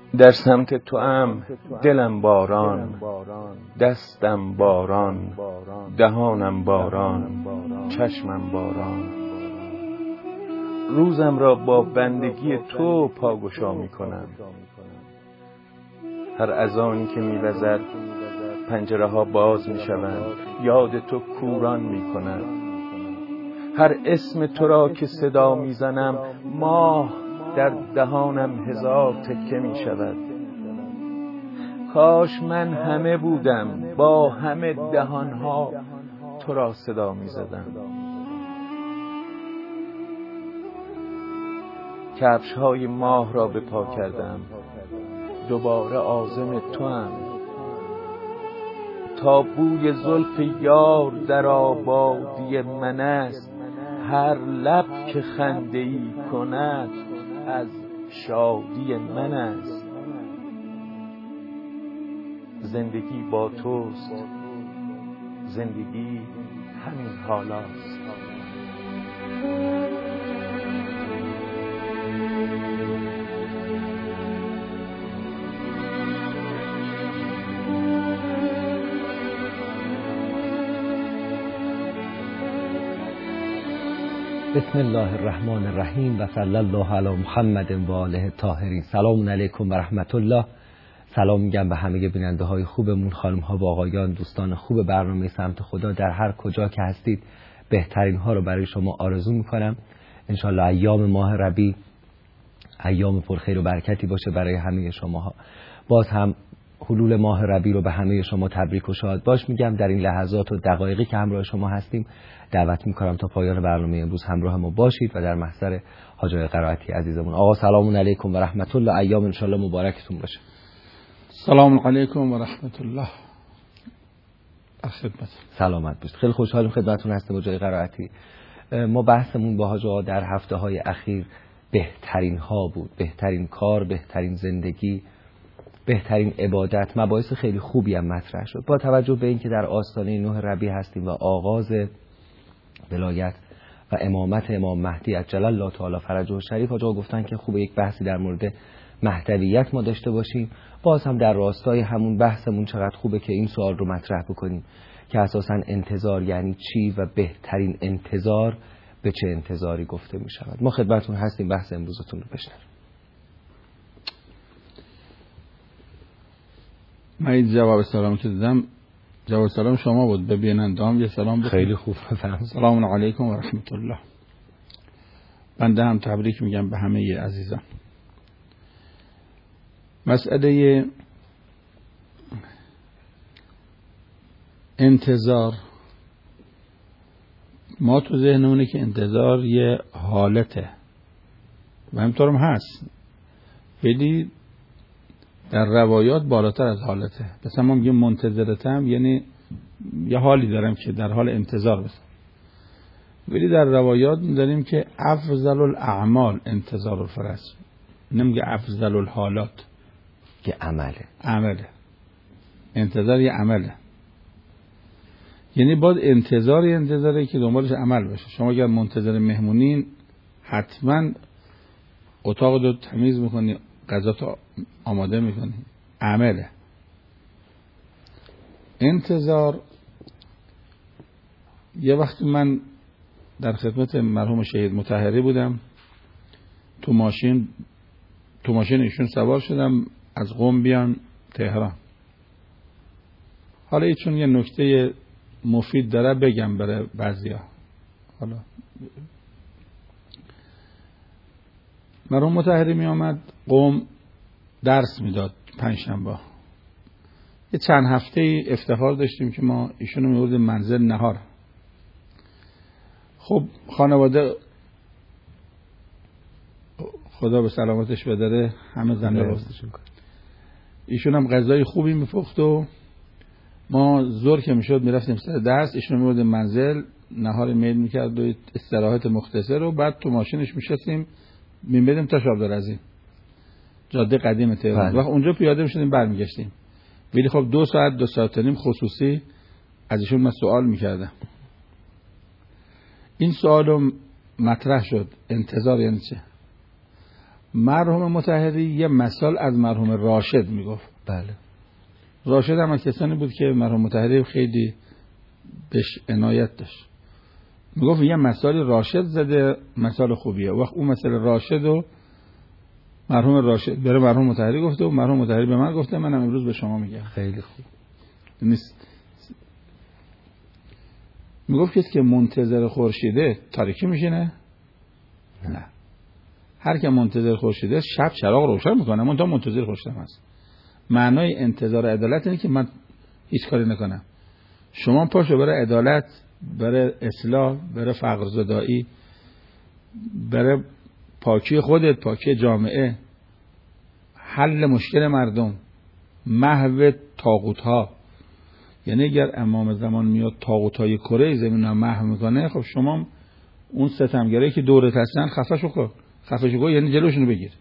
در سمت تو ام دلم باران، دستم باران، دهانم باران، چشمم باران. روزم را با بندگی تو پاگشا می کنم. هر اذانی که می وزد پنجره ها باز می شوند، یاد تو کوران می کند. هر اسم تو را که صدا می زنم، ماه در دهانم هزار تکه می شود. کاش من همه بودم، با همه دهانها تو را صدا می زدم. کفش های ماه را به پا کردم، دوباره عازم تو ام. تا بوی زلف یار در آبادی من است، هر لب که خنده ای کند از شادی من است. زندگی با توست، زندگی همین حالاست. بسم الله الرحمن الرحیم و صلی الله علی محمد و آله الطاهرین. سلام علیکم و رحمت الله. سلام میگم به همه بیننده های خوبمون، خانم ها و آقایان، دوستان خوب برنامه سمت خدا در هر کجا که هستید. بهترین ها رو برای شما آرزو میکنم. انشالله ایام ماه ربیع ایام پرخیر و برکتی باشه برای همه شماها. باز هم حلول ماه ربیع رو به همه شما تبریک و شاد باش میگم. در این لحظات و دقایقی که همراه شما هستیم دعوت میکنم تا پایان برنامه امروز همراه ما باشید و در محضر حاج آقای قرائتی عزیزمون. آقا سلام علیکم و رحمت الله. ایام انشالله مبارکتون باشه. سلام علیکم و رحمت الله. خدمت سلامت باشید. خیلی خوشحالیم خدمتتون هستیم حاج آقای قرائتی. ما بحثمون با حاج آقا در هفته های اخیر بهترین ها بود، بهترین کار، بهترین زندگی، بهترین عبادت. مباحث خیلی خوبی هم مطرح شد. با توجه به اینکه در آستانه 9 ربیع هستیم و آغاز ولایت و امامت امام مهدی عجل الله تعالی فرجه الشریف، حاج آقا گفتن که خوبه یک بحثی در مورد مهدویت ما داشته باشیم. باز هم در راستای همون بحثمون چقدر خوبه که این سوال رو مطرح بکنیم که اساساً انتظار یعنی چی و بهترین انتظار به چه انتظاری گفته می شود. ما خدمتتون هستیم بحث امروزتون رو بشنویم. من این جواب سلام که دادم جواب سلام شما بود، ببینندام یه سلام بکنم. خیلی خوب بفرمایید. سلام علیکم و رحمت الله. بنده هم تبریک میگم به همه عزیزان. مسئله انتظار، ما تو ذهنمونه که انتظار یه حالته و همطورم هست، ولی در روایات بالاتر از حالته. مثلا ما میگیم منتظرتم، یعنی یه حالی دارم که در حال انتظار بسم، ولی در روایات می‌داریم که افضل الاعمال انتظار الفرج. نمیگه افضل الحالات که عمله. انتظار یه عمله، یعنی باید انتظاری که دنبالش عمل باشه. شما اگر منتظر مهمونین حتما اتاق رو تمیز میکنی، غذا تو آماده میکنی، عمله. انتظار، یه وقتی من در خدمت مرحوم شهید مطهری بودم، تو ماشین ایشون سوار شدم از قم بیان تهران. حالا چون یه نکته مفید داره بگم برای بعضیا. حالا مرحوم مطهری می آمد قم درس میداد پنجشنبه. یه چند هفته افتخار داشتیم که ما ایشونو می‌بردیم منزل نهار. خب خانواده خدا به سلامتش بداره همه زنده راستشون کنه. ایشون هم غذای خوبی میپخت و ما ظهر که میشد میرفتیم سر درس، ایشون میبردیم منزل نهار میل میکرد و استراحت مختصر و بعد تو ماشینش میشستیم میبردیم تا شابدارعظیم، جاده قدیم تهران. وقت اونجا پیاده میشدیم برمیگشتیم. ولی خب 2 ساعت و نیم خصوصی از ایشون من سوال میکردم. این سوالو مطرح شد، انتظار یعنی چه؟ مرحوم مطهری یه مثال از مرحوم راشد میگفت. بله. راشد هم از کسانی بود که مرحوم مطهری خیلی بهش عنایت داشت. میگفت یه مثال راشد زده، مثال خوبیه. وقت اون مثال راشد و مرحوم راشد بره مرحوم مطهری گفته و مرحوم مطهری به من گفته، منم امروز به شما میگم. خیلی خوب. نیست. میگفت کسی که منتظر خورشیده تاریکی میشینه؟ نه. هر که منتظر خورشیده شب چراغ روشن میکنه، من تا منتظر خورشیدم هست. معنای انتظار عدالت اینه که من هیچ کاری نکنم. شما پاشو برای عدالت، برای اصلاح، برای فقر زدایی، برای پاکی خودت، پاکی جامعه، حل مشکل مردم، محو طاغوت‌ها. یعنی اگر امام زمان میاد طاغوت‌های کره زمین رو محو میکنه، خب شما اون ستمگرایی که دورت هستن خفشو کن، یعنی جلوشونو بگیر.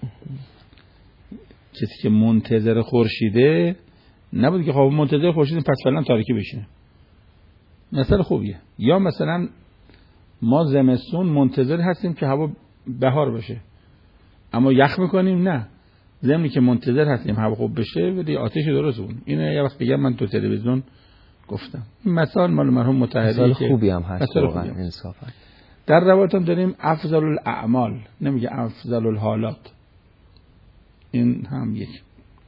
کسی که منتظر خورشیده نبود که خب منتظر خورشیده پس فعلا تاریکی بشینه. مثلا خوبیه. یا مثلا ما زمستون منتظر هستیم که هوا بهار بشه، اما یخ میکنیم؟ نه. زمینی که منتظر هستیم هوا خوب بشه ولی آتش درست بود. اینو یه وقت بگم من تو تلویزیون گفتم. این مثال مال مرحوم مطهری مثال خوبی هم هست واقعا انصافا. در روایت هم داریم افضل الاعمال، نمیگه افضل الحالات. این هم یک.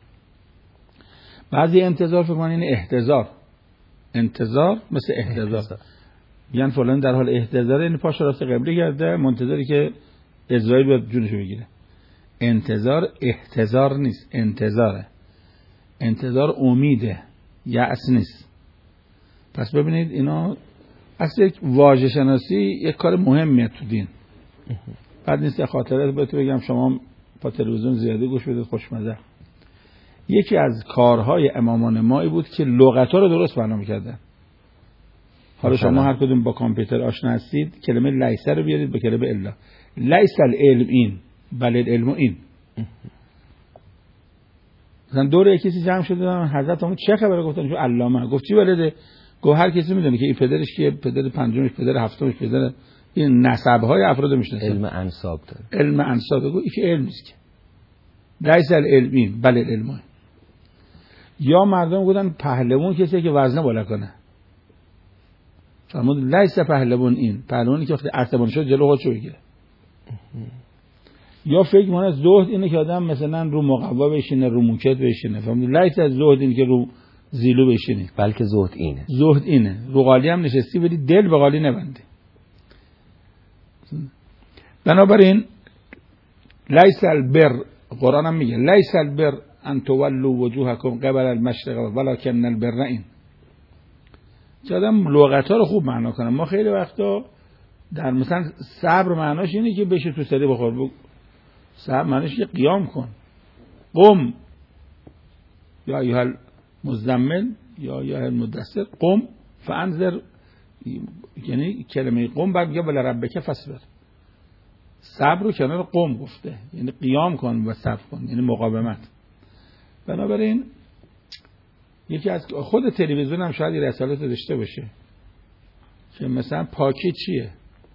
بعضی انتظار فکر کنن این احتضار. انتظار مثل احتضار. یعنی فلان در حال احتضار، این پاش راست قبله کرده منتظری که اسرائیل بیاد جونشو بگیره. انتظار احتضار نیست، انتظاره. انتظار امیده، یأس نیست. پس ببینید اینا اصلا یک واژه شناسی یک کار مهمیه تو دین. بعد نیست خاطره بهتون بگم، شما با تلویزیون زیادی گوش بدید خوشمزه. یکی از کارهای امامان ما بود که لغت‌ها رو درست بیان می‌کردن. حالا شما هر کدوم با کامپیوتر آشنا هستید، کلمه لیس رو بیارید به کلمه الا. لیس العلم این، بل العلم این. مثلا دور کسی جمع شده، حضرت اون چه خبره؟ گفتن چون علامه. گفت چی بلده؟ گفت هر کسی میدونه که این پدرش کیه، پدر پنجمش، پدر هفتمش، پدر این نسب‌های افراد میشناسه. علم انساب داره. علم انساب. گفت این که علم نیست که. لیس العلم این، بل العلم. یا مردم گفتن پهلوان کسی که وزنه بالا کنه. فرمود لیس پهلوان این، پهلوانی که وقتی عصبانی شد جلو خودشو بگیره. یا فکر کنه زهد اینه که آدم مثلا رو مقوا بشینه، رو موکت بشینه. فرمود لیس از زهد اینه که رو زیلو بشینی، بلکه زهد اینه. زهد اینه رو قالی هم نشستی ولی دل به قالی نبندی. بنابراین لیس البر، قرآن هم میگه لیس البر ان تولوا وجوهکم قبل المشرق ولکن البر این. چه آدم لغت‌ها رو خوب معنا کنه. ما خیلی وقتا در مثلا صبر معناش اینه که بشه تو سری بخور. صبر معناش که قیام کن. قم یا ایها المزمل یا ایها المدثر قم فانذر، یعنی کلمه قم بعد میگه بل ربک فاصبر. صبر رو کنار قم گفته، یعنی قیام کن و صبر کن، یعنی مقاومت. بنابراین یکی از خود تلویزیون هم شاید این رسالت داشته باشه که مثلا پاکی چیه.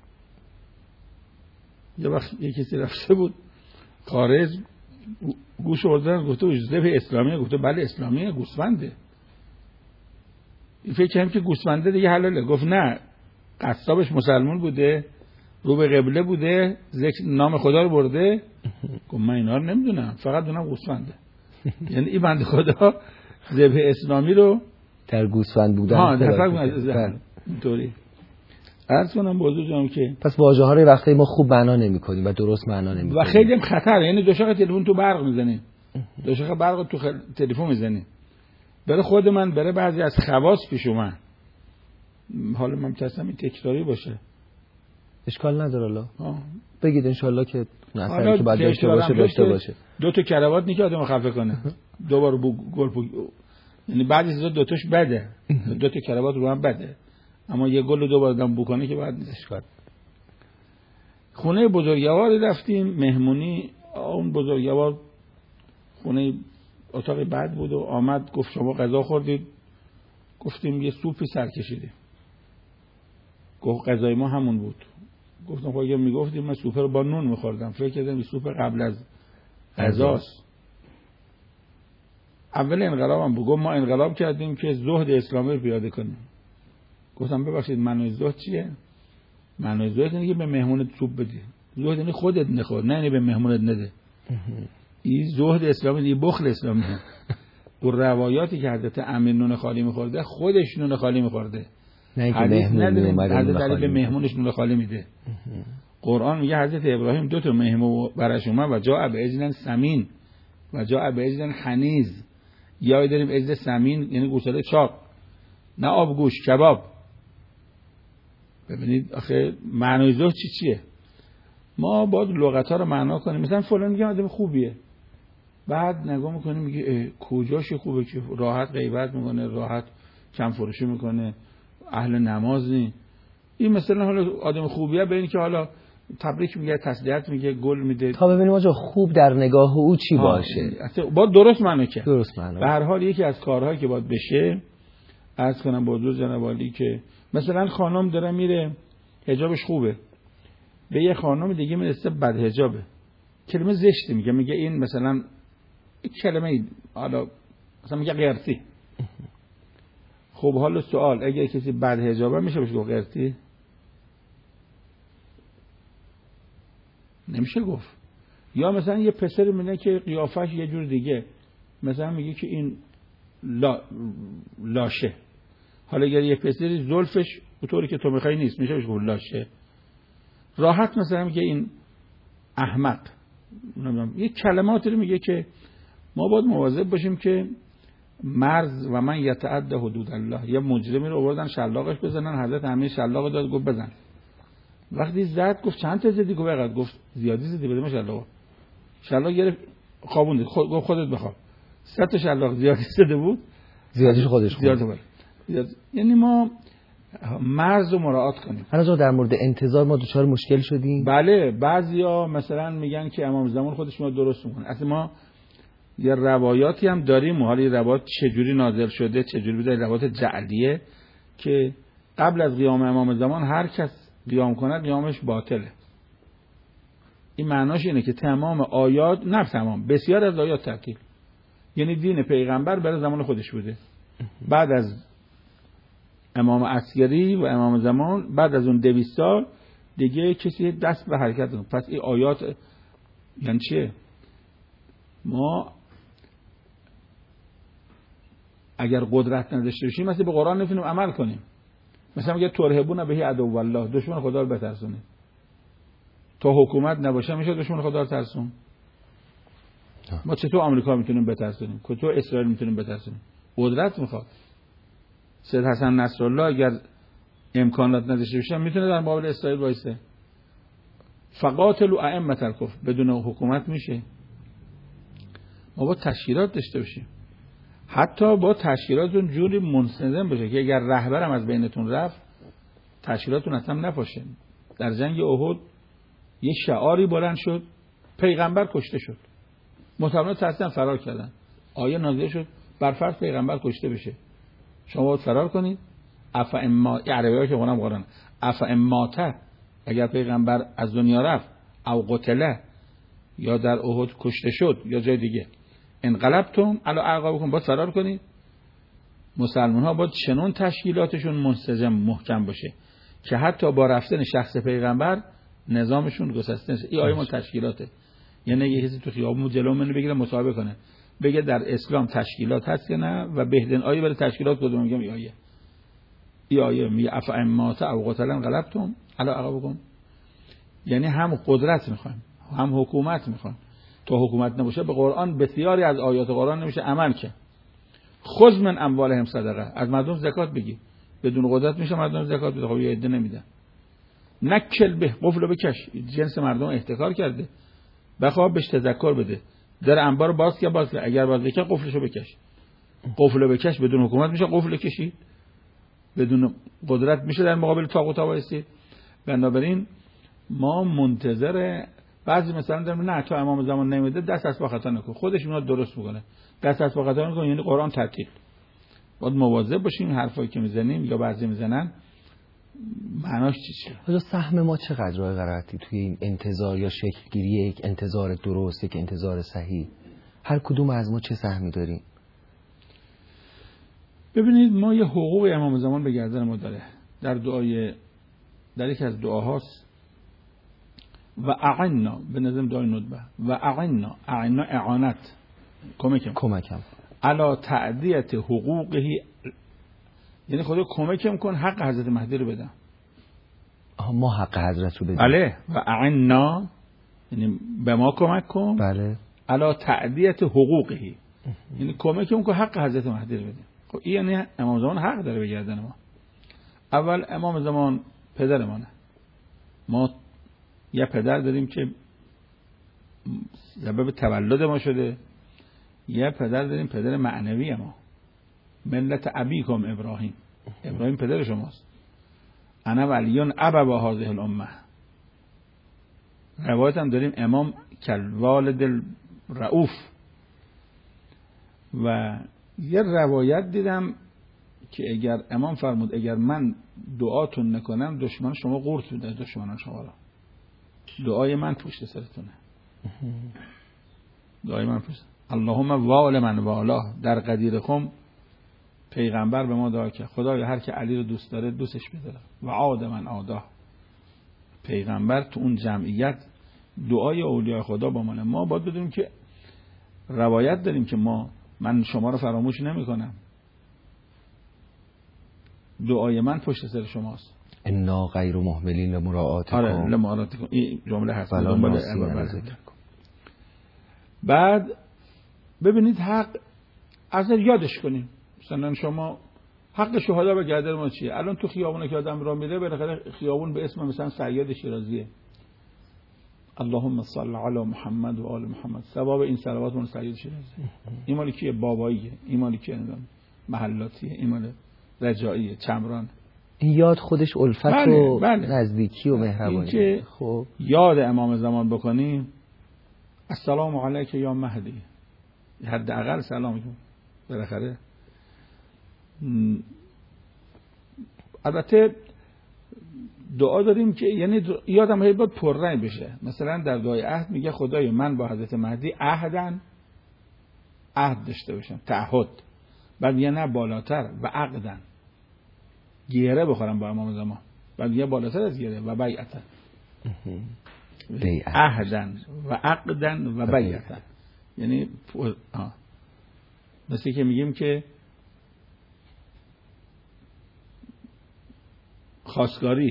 یه وقت یکی کسی رفته بود خارج، گوش آوردن گفته ذبح اسلامیه، گفته بله اسلامیه، گوسفنده. این فکر کنم که گوسفنده دیگه حلاله. گفت نه، قصابش مسلمان بوده، رو به قبله بوده، ذکر نام خدا رو برده. گفت من اینا رو نمیدونم، فقط دونم گوسفنده. یعنی این بنده خدا ذبح اسلامی رو در گوسفند بودن اینطوری عرض کنم بزرگم که پس واژه ها رو وقتی ما خوب معنا نمی‌کنیم و درست معنا نمی‌کنیم و خیلی هم خطر. یعنی دو شاخه تلفن تو برق میزنیم، دو شاخه برق تو تلفن میزنیم. برای خود من، برای بعضی از خواص پیش اومد. حالا من می‌ترسم این تکراری باشه. اشکال نداره الله. بگید انشالله که اثری که باید داشته باشه. دو تا کراوات نیست که آدمو خفه کنه. دوباره گل یعنی بعضی چیزا دو تاش بده. دو تا کراوات رو هم بده. اما یه گل رو دوباره دم بکنه که بعد اشکال. خونه بزرگوار رفتیم مهمونی. اون بزرگوار خونه اتاق بعد بود و آمد گفت شما غذا خوردید؟ گفتیم یه سوپی سر کشیدیم. گفت غذای ما همون بود. گفتم خب اگه میگفتیم من سوپ رو با نون میخوردم، فکر کردم این سوپ قبل از غذاست. اول انقلابم بگم ما انقلاب کردیم که زهد اسلامی رو پیاده کنیم. گفتم ببخشید معنی زهد چیه؟ معنی زهد اینه که به مهمونت سوپ بدی. زهد یعنی خودت نخور، نه به مهمونت نده. این زهد اسلامی، این بخل اسلامی. و روایاتی که حضرت امیر نون خالی میخورده خودش نون خالی میخورده، نه که مهمون حضرت به مهمونش نون خالی میده. قرآن میگه حضرت ابراهیم 2 مهمون برش اومد و جاء بعجل سمین و جاء بعجل حنیز. یا داریم عجل سمین یعنی گوساله چاق، نه آبگوش، کباب. ببینید آخه معنی زهد چیه؟ ما باید لغت‌ها رو معنا کنیم. مثلا فلان میگه آدم خوبیه، بعد نگاه میکنیم میگه کجاش خوبه که راحت غیبت میکنه، راحت کم فروشی میکنه، اهل نماز نی. این مثلا حالا آدم خوبیه به این که حالا تبریک میگه، تسلیت میگه، گل میده، تا ببینیم آجا خوب در نگاه او چی باشه. باید درست معنا کرد. درست معنا. به هر حال یکی از کارهایی که باید بشه، عرض کنم با حضور جناب عالی که مثلا خانم داره میره حجابش خوبه، به یه خانم دیگه میرسه بد حجابه، کلمه زشتی میگه این مثلا کلمه حالا مثلا میگه قرتی. خب حالا سوال، اگه کسی بد حجابه میشه بهش گفت قرتی؟ نمیشه گفت. یا مثلا یه پسر میگه که قیافش یه جور دیگه، مثلا میگه که این لاشه. حالا اگر یه پسری زلفش اونطوری که تو میخوای نیست، میشه بهش گفت لاشه. راحت مثلا میگه این احمق. یه کلماتی رو میگه که ما باید مواظب باشیم که مرز و من یتعدى حدود الله. یه مجرمی رو آوردن شلاقش بزنن، حضرت امیر شلاق داد گفت بزن. وقتی زد گفت چند تا زدی؟ گفت بقید. گفت زیادی زدی، بده من شلاق گرفت خوابوند. گفت خودت بخواب. 100 تا شلاق زیادی زده بود، زیادیش خودش خورد. یعنی ما مرز رو مراعات کنیم. حالا در مورد انتظار ما دچار مشکل شدیم. بله، بعضیا مثلا میگن که امام زمان خودش ما درست میکنه. اصلا ما یه روایاتی هم داریم، حالا یه روایات چجوری نازل شده، چجوری بوده، روایات جعلیه که قبل از قیام امام زمان هر کس قیام کنه قیامش باطله. این معناش اینه که تمام آیات، نه تمام، بسیار از آیات تعطیل. یعنی دین پیغمبر برای زمان خودش بوده. بعد از امام عسکری و امام زمان، بعد از اون 200 سال دیگه کسی دست به حرکت نمی‌کنه. پس این آیات یعنی چیه؟ ما اگر قدرت نداشته باشیم مثلا به قرآن نمی‌تونیم عمل کنیم. مثلا میگه ترهبون به عدو الله، دشمن خدا رو بترسونید. تا حکومت نباشه میشه دشمن خدا رو ترسون. ما چطور آمریکا میتونیم بترسونیم؟ چطور اسرائیل میتونیم بترسونیم؟ قدرت میخواد. سید حسن نصرالله اگر امکانات نداشته باشه میتونه در مقابل اسرائیل وایسه. فقاتلوا ائمة الکفر، بدون حکومت میشه. ما با تشکیلات داشته باشیم، حتی با تشکیلاتون جوری منسجم بشه که اگر رهبرم از بینتون رفت تشکیلاتون اصلا نپاشه. در جنگ احد یه شعاری بلند شد، پیغمبر کشته شد، مسلمانان ترسیدن فرار کردن، آیه نازل شد بر فرض پیغمبر کشته بشه شما باید فرار کنید. افا اما عربی‌ها که قرآن قرآن افا اماته، اگر پیغمبر از دنیا رفت او قتله یا در احد کشته شد یا جای دیگه، انقلبتم علی اعقابکم، باید فرار کنید. مسلمان ها باید چنون تشکیلاتشون منسجم محکم باشه که حتی با رفتن شخص پیغمبر نظامشون گسسته نشه. این آیه مال تشکیلاته. یعنی یه کسی تو خیابون جلو منو بگیره مصاحبه کنه بگه در اسلام تشکیلات هست یا نه و بهترین آیه برای تشکیلات کدوم؟ میگم این آیه میگه افا امات او قتل انقلبتم علی اعقابکم. یعنی هم قدرت میخوایم هم حکومت میخوایم. تا حکومت نباشه به قرآن بسیاری از آیات قرآن نمیشه عمل کرد. خذ من اموالهم صدقه، از مردم زکات بگی. بدون قدرت میشه مردم زکات بده؟ خب یه عده نمیدن. نکل به قفلو بکش، جنس مردم احتکار کرده، بخواه بهش تذکر بده. در انبار باز که باز، اگر باز بکش قفلشو بکش. قفلو بکش بدون حکومت میشه قفل کشید، بدون قدرت میشه در مقابل طاغوت وایسید. بنابراین ما منتظر بعضی مثلا داریم نه تو امام زمان نمیده دست از با خطا نکن، خودش اونا درست میکنه. دست از با خطا نکن یعنی قرآن تعطیل. باید مواظب باشیم حرفایی که میزنیم یا بعضی میزنن معناش چیه؟ حالا سهم ما چقدر آقای قرائتی توی این انتظار یا شکلگیری یک انتظار درست، یک انتظار صحیح؟ هر کدوم از ما چه سهمی داریم؟ ببینید ما یه حقوق امام زمان به گردن ما داره. در یکی از دعاهاست و اعنا به نظم دعای ندبه و اعنا اعانت کمکم علا تعدیت حقوقهی، یعنی خدا کمکم کن حق حضرت مهدی رو بدم. ما حق حضرت رو بدیم. بله. و اعنا یعنی به ما کمک کن. بله. علا تعدیت حقوقهی یعنی کمکم کن حق حضرت مهدی رو بدیم. خب این یعنی امام زمان حق داره به گردن ما. اول امام زمان پدرمانه. ما یه پدر داریم که سبب تولد ما شده، یه پدر داریم پدر معنوی ما، ملت ابیکم ابراهیم پدر شماست. انا ولیون ابا هذه الامه. روایت هم داریم امام کالوالد الرؤوف. و یه روایت دیدم که اگر امام فرمود اگر من دعاتون نکنم دشمن شما قورت میده، دشمنان شما را. دعای من پشت سرتونه. دعای من پشت. اللهم وال من والاه. در قدیر خم پیغمبر به ما دعا کرد خدایا هر که علی رو دوست داره دوستش بداره و عاد من عاده. پیغمبر تو اون جمعیت دعای اولیاء خدا با ما باید بدونیم که روایت داریم که من شما رو فراموش نمی کنم، دعای من پشت سر شماست. انا غیر مهملین لمراعاتکم. آره لمراعاتکم. این جمله هست. بعد ببینید حق اصلا یادش کنیم. مثلا شما حق شهدا به گردن ما چیه؟ الان تو خیابونه که آدم راه میره بالاخره خیابون به اسم مثلا سید شیرازیه، اللهم صل علی محمد و آل محمد، ثواب این صلوات مال سید شیرازی. این مال کیه؟ باباییه. این مال کیه؟ محلاتیه. این مال رجاییه، چمران. این یاد خودش الفت و نزدیکی و مهربانی. که خب یاد امام زمان بکنیم السلام علیک یا مهدی، حداقل سلام کن بالاخره. البته دعا داریم که یعنی یادم باید پررنگ بشه. مثلا در دعای عهد میگه خدای من با حضرت مهدی عهد داشته باشم، تعهد. بعد میگه نه بالاتر و عقدن، گیره بخورم با امام زمان. بعد میگه بالاتر از گیره و بیعتن، عهدن و عقدن و بیعتن. یعنی مثل که میگیم که خواستگاری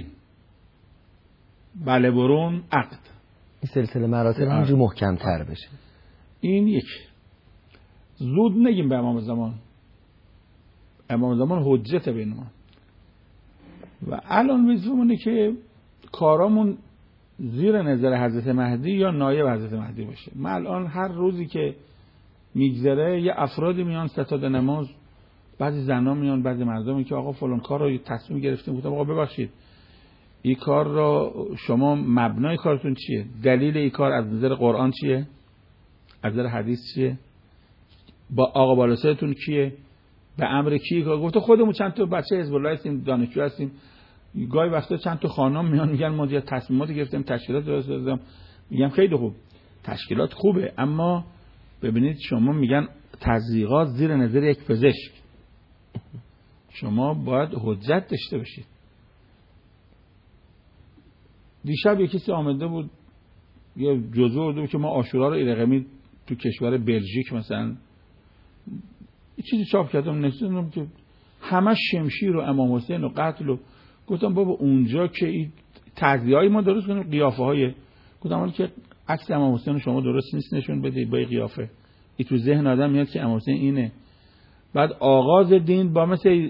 بله برون عقد، این سلسله مراتب همینجور محکم تر بشه. این یک زود نگیم به امام زمان. امام زمان حجت بین ما و الان وظیفمونه که کارامون زیر نظر حضرت مهدی یا نایب حضرت مهدی باشه. من الان هر روزی که میگذره یه افرادی میان ستاد نماز، بعضی زنا میان، بعضی مردمی که آقا فلان کار رو تصمیم گرفتیم، گفتم آقا ببخشید این کار رو شما مبنای کارتون چیه؟ دلیل این کار از نظر قرآن چیه؟ از نظر حدیث چیه؟ با آقا بالاسرتون کیه؟ به امر کی کار؟ گفته خودمون چند تا بچه حزب الله هستیم، دانشجو هستیم، گاهی وقتا چند تا خانم میان میگن ما دیگه تصمیمات گرفتیم، تشکیلات درست کردیم. میگم خیلی خوب، تشکیلات خوبه، اما ببینید شما میگن تزریقات زیر نظر یک پزشک، شما باید حجت داشته باشید. دیشب یکی کسی آمده بود یه جزء بود که ما عاشورا رو ایرقمی تو کشور بلژیک مثلا یه چیزی چاپ کردم، نوشتم که همه شمشیر و امام حسین و قتل و گفتم بابا اونجا که این تعزیه‌های ما درست کنیم، قیافه‌های، گفتم ولی که عکس امام حسین شما درست نیست نشون بده با قیافه. این تو ذهن آدم میاد که امام حسین اینه. بعد آغاز دین با مثل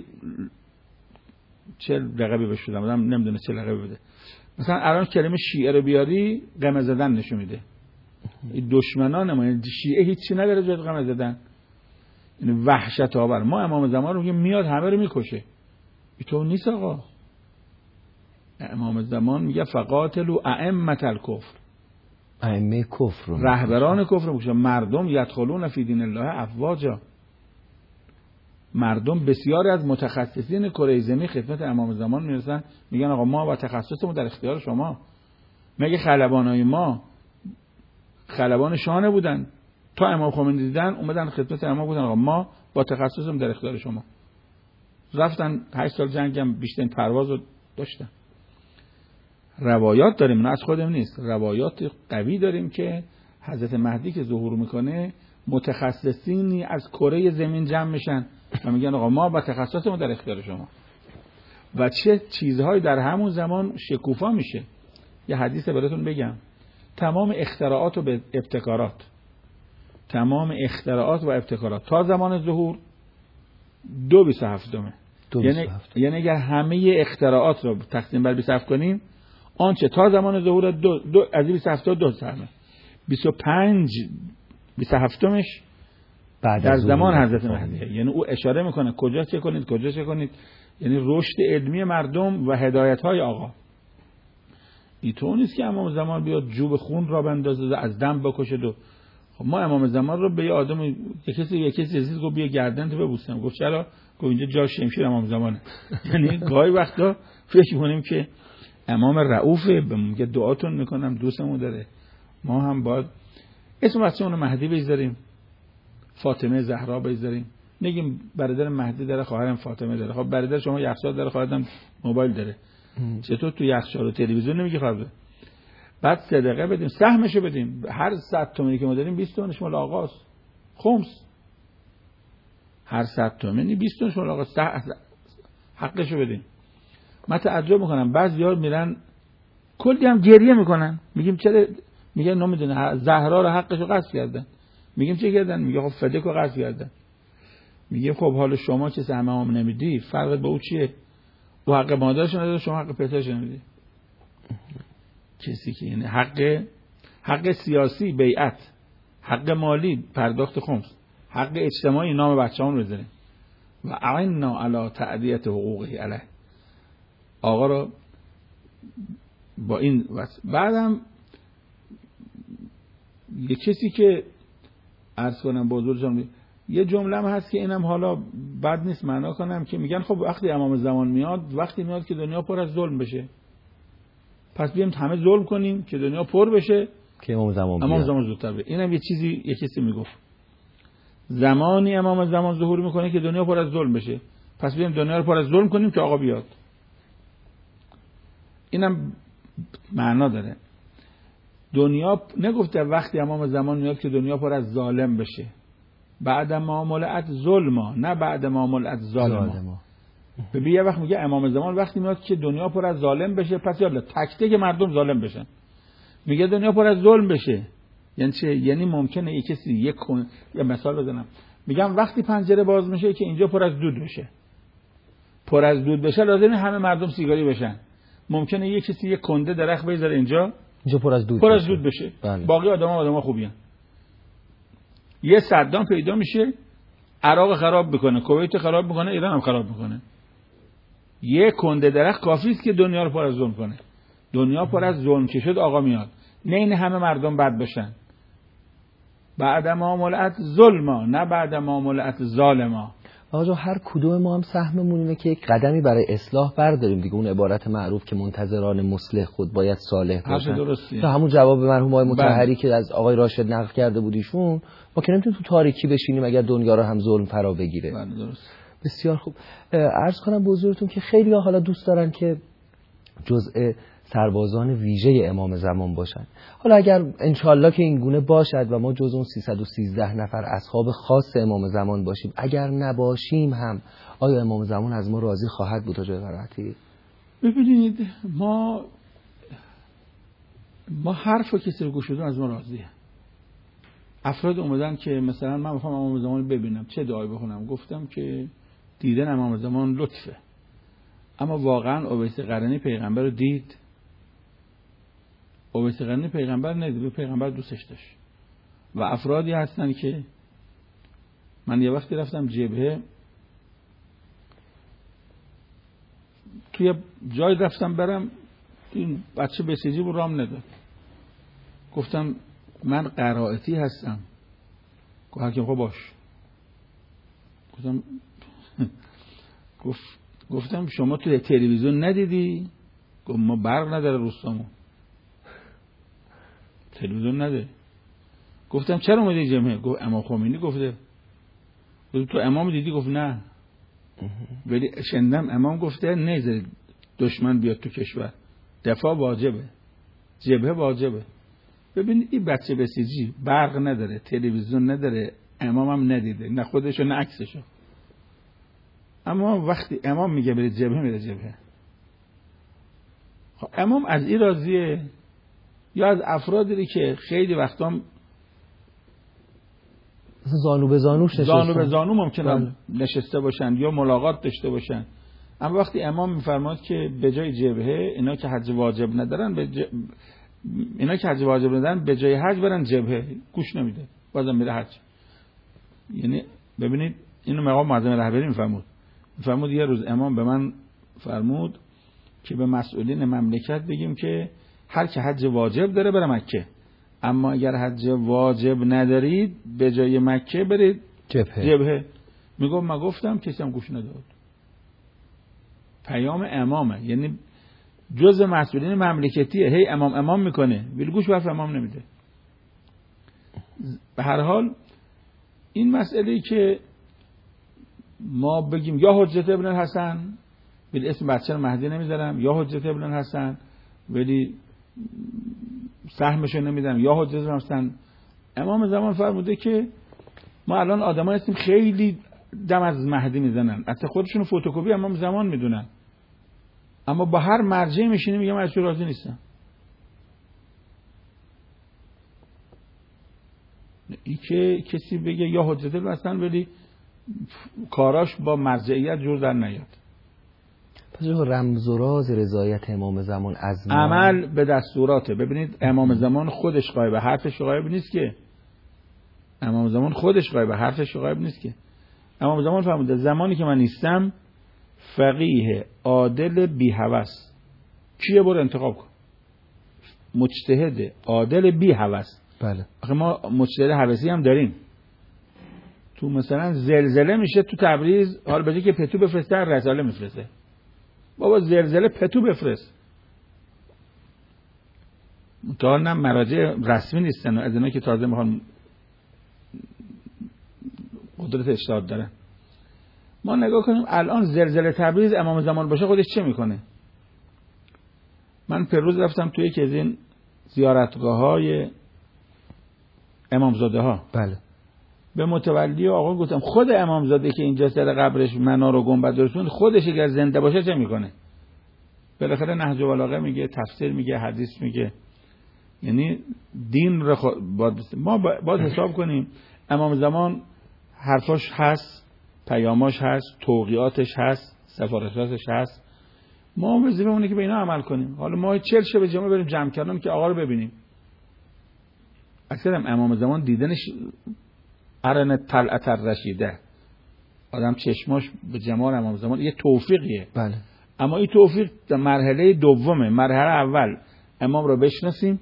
چه لقبی بهش بدم، آدم نمیدونه چه لقبی بده. مثلا الان کلمه شیعه رو بیاری قمه زدن نشون میده. این دشمنان ما، شیعه هیچی نداره جز قمه زدن. این وحشت آور. ما امام زمان رو میاد همه رو میکشه. اینطور نیست آقا. امام زمان میگه فقاتلوا ائمه الکفر، ائمه کفر، رهبران کفر میشه. مردم یدخلون فی دین الله افواجا. مردم بسیاری از متخصصین کره زمین خدمت امام زمان میرسن میگن آقا ما و تخصصمون در اختیار شما. مگه خلبانای ما خلبان شانه بودن تا امام خمینی دیدن اومدن خدمت امام بودن آقا ما با تخصصمون در اختیار شما. رفتن 8 سال جنگم بیشترین پرواز رو داشتن. روایات داریم، نه از خودم نیست، روایات قوی داریم که حضرت مهدی که ظهور میکنه متخصصینی از کره زمین جمع میشن و میگن آقا ما با تخصصمون در اختیار شما. و چه چیزهایی در همون زمان شکوفا میشه. یه حدیث براتون بگم. تمام اختراعات و ابتکارات، تمام اختراعات و ابتکارات تا زمان ظهور 2/27 یعنی اگر همه اختراعات رو تقسیم بر 27 کنیم آنچه تا زمان ظهور از 27 2 سرمه 25/27 در زمان حضرت مهدی. یعنی او اشاره میکنه کجا چه کنید. یعنی رشد علمی مردم و هدایت های آقا. اینطور نیست که امام زمان بیاد جوب خون را بندازه از دم بکشه. خب ما امام زمان رو به یه آدم یه کسی گفت بیا گردن تو ببوسم. گفت چرا؟ گفت اینجا جا شمشیر امام زمانه. یعنی گاهی وقتا فکر می‌کنیم که امام رؤوفه، میگه دعاتون میکنم دوستمون داره. ما هم باید اسم بچه‌مون مهدی بذاریم، فاطمه زهرا بذاریم، نگیم برادر مهدی داره خواهرم فاطمه داره. خب برادر شما یخچال داره خواهرم موبایل داره. چطور تو یخچال و تلویزیون نمیگی خواهر؟ بعد صدقه بدیم، سهمشو بدیم. هر 100 تومانی که ما داریم 20 تومنش مال آقاست. خمس. هر 100 تومانی 20 تومنش مال آقاست. حقشو بدیم. من تعجب میکنم بعضی‌ها میرن کلی هم گریه میکنن. میگیم چرا؟ میگن نمیدونه زهرا رو حقشو قصد کردن. میگیم چه کردن؟ میگه خب فدکو قصد کردن. میگه خب حالا شما که سهممو نمیدی فرقت با او چیه؟ او حق مادرش نداره، شما حق پسرش نمیدی. کسی که یعنی حق سیاسی بیعت، حق مالی پرداخت خمس، حق اجتماعی نام بچه‌مون بذاریم و اعنا علی تأدیه حقوقه علیه. آقا رو با این بعدم یه کسی که عرض کنم بزرگم یه جمله هم هست که اینم حالا بد نیست معنا کنم که میگن خب وقتی امام زمان میاد وقتی میاد که دنیا پر از ظلم بشه، پس بیایم همه ظلم کنیم که دنیا پر بشه که امام زمان زودتر بشه. اینم یه کسی میگفت زمانی امام زمان ظهور میکنه که دنیا پر از ظلم بشه، پس بیایم دنیا رو پر از ظلم کنیم که آقا بیاد. اینم معنا داره. دنیا نگفته وقتی امام زمان میاد که دنیا پر از ظالم بشه، بعد ما ملئت ظلما، نه بعد ما ملئت ظالما. ببین یه وقت میگه امام زمان وقتی میاد که دنیا پر از ظالم بشه، پس یالا تک که مردم ظالم بشن. میگه دنیا پر از ظلم بشه یعنی چه؟ یعنی ممکنه یه کسی یه مثال بزنم، میگم وقتی پنجره باز میشه که اینجا پر از دود بشه. پر از دود بشه لازمه همه مردم سیگاری بشن. ممکنه یه کسی یه کنده درخت بذاره اینجا پر از دود بشه. بله. باقی آدما خوبیان. یه صدام پیدا میشه عراق خراب میکنه، کویت خراب میکنه، ایران هم خراب میکنه. یه کنده درخت کافی است که دنیا رو پر از ظلم کنه. دنیا پر از ظلم که شد آقا میاد، نه این همه مردم بد بشن. بعد ما ملئت ظلما، نه بعد ما ملئت ظالما. آقا هر کدوم ما هم سهممون اینه که یک قدمی برای اصلاح برداریم دیگه. اون عبارت معروف که منتظران مصلح خود باید صالح باشن، تا همون جواب مرحوم آقای مطهری که از آقای راشد نقل کرده بود ایشون، ما که نمیتونیم تو تاریکی بشینیم اگر دنیا رو هم ظلم فرا بگیره. درست. بسیار خوب. عرض کنم به حضورتون که خیلی ها حالا دوست دارن که جزء سربازان ویژه امام زمان باشن. حالا اگر انشالله که این گونه باشد و ما جز اون 313 نفر اصحاب خاص امام زمان باشیم، اگر نباشیم هم آیا امام زمان از ما راضی خواهد بود تا جای قرائتی؟ ببینید ما حرف کسی رو گوش بدیم از ما راضیه. افراد اومدن که مثلا من میخوام امام زمان ببینم، چه دعایی بخونم؟ گفتم که دیدن امام زمان لطفه، اما واقعا اویس قرنی پیغمبر رو دید؟ اویس قرنی پیغمبر ندید، پیغمبر دوستش داشت. و افرادی هستن که من یه وقتی رفتم جبهه، توی جای رفتم برم، این بچه بسیجی بود رام نداد. گفتم من قرائتی هستم. گفت حکیم خب باش. گفتم گفتم شما تو تلویزیون ندیدی؟ گفت ما برق نداره روستامون، تلویزیون نداره. گفتم چرا اومدی جمعه؟ گفت امام خمینی گفته. گفت تو امام دیدی؟ گفت نه، ولی شنیدم امام گفته نه دشمن بیاد تو کشور، دفاع واجبه، جبهه واجبه. ببین این بچه بسیجی برق نداره، تلویزیون نداره، امام هم ندیده، نه خودشو نه عکسشو. اما وقتی امام میگه بره جبهه میره جبهه. خب امام از این راضیه یا از افرادی که خیلی وقتا زانو به زانوش نشسته، زانو به زانو ممکنه نشسته باشن یا ملاقات داشته باشن. اما وقتی امام میفرماد که به جای جبهه اینا که حج واجب ندارن به جای حج برن جبهه، گوش نمیده، بازم میره حج. یعنی ببینید اینو مقام معظم رهبری میفرمود یه روز امام به من فرمود که به مسئولین مملکت بگیم که هر که حج واجب داره بره مکه، اما اگر حج واجب ندارید به جای مکه برید جبهه. میگم من گفتم کسی هم گوش نداد. پیام امامه، یعنی جز مسئولین مملکتیه، هی امام میکنه ولی گوش به امام نمیده. به هر حال این مسئله که ما بگیم یا حجت ابن الحسن ولی اسم بچه رو مهدی نمیذارم، یا حجت ابن الحسن ولی سهمشو نمیدم، یا حجت ابن الحسن. امام زمان فرموده که ما الان آدم‌ها هستیم خیلی دم از مهدی میزنن، حتی خودشونو فتوکپی امام زمان میدونن، اما با هر مرجعی میشینه میگم از چه راضی نیستم. این که کسی بگه یا حجت ابن الحسن ولی کاراش با مرجعیت جور در نیاد. پس رمز و راز رضایت امام زمان از عمل به دستوراته. ببینید امام زمان خودش غایبه، حرفش غایب نیست که. امام زمان خودش غایبه، حرفش غایب نیست که. امام زمان فرموده زمانی که من نیستم فقیه عادل بی هوس کیه برو انتخاب کن. مجتهد عادل بی هوس. بله. آخه ما مجتهد هوسی هم داریم. تو مثلا زلزله میشه تو تبریز، حالا بجای که پتو بفرسته رساله میفرسته. بابا زلزله پتو بفرست. تا نه مراجع رسمی نیستن، از اینا که تازه میخوان قدرت اجتهاد دارن. ما نگاه کنیم الان زلزله تبریز امام زمان باشه خودش چه میکنه؟ من پروز رفتم توی یکی از این زیارتگاه‌های امامزاده ها. بله. به متولی آقا گفتم خود امامزاده که اینجا سر قبرش منار و گنبد رسوند خودش اگر زنده باشه چه میکنه؟ بالاخره نهج البلاغه میگه، تفسیر میگه، حدیث میگه. یعنی دین رو ما باید حساب کنیم. امام زمان حرفاش هست، پیاماش هست، توقیاتش هست، سفارشاتش هست. ما وظیفه‌مونه که به اینا عمل کنیم. حالا ما 40 شب جمعه بریم جمع کردیم که آقا رو ببینیم. اکثرا امام زمان دیدنش ارن طلعت الرشیده، آدم چشماش به جمال امام زمان یه توفیقیه. بله. اما این توفیق در مرحله دومه. مرحله اول امام رو بشناسیم،